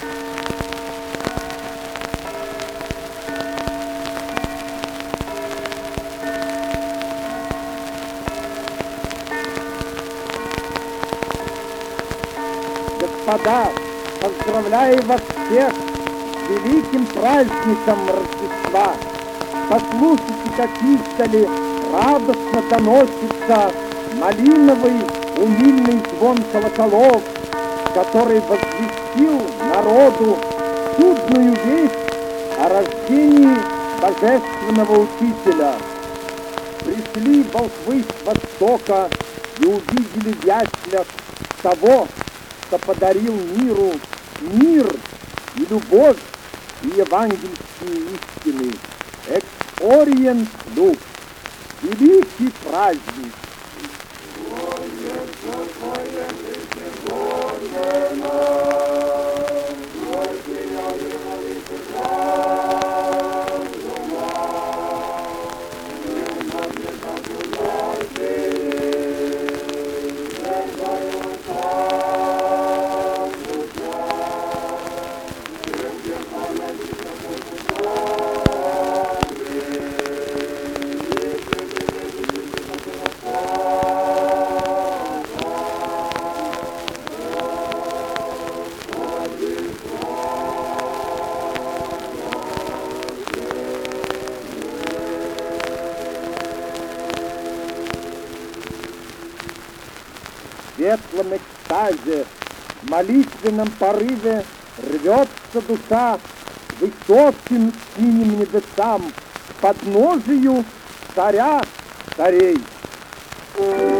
Господа, поздравляю вас всех с великим праздником Рождества! Послушайте, как издали радостно доносится малиновый умильный звон колоколов, который возвестил народу чудную весть о рождении божественного учителя. Пришли волхвы с востока и увидели в яслях того, кто подарил миру мир и любовь и евангельские истины. Экс-Ориент Люкс. Великий праздник. В светлом экстазе, в молитвенном порыве рвется душа к высоким синим небесам, к подножию царя царей.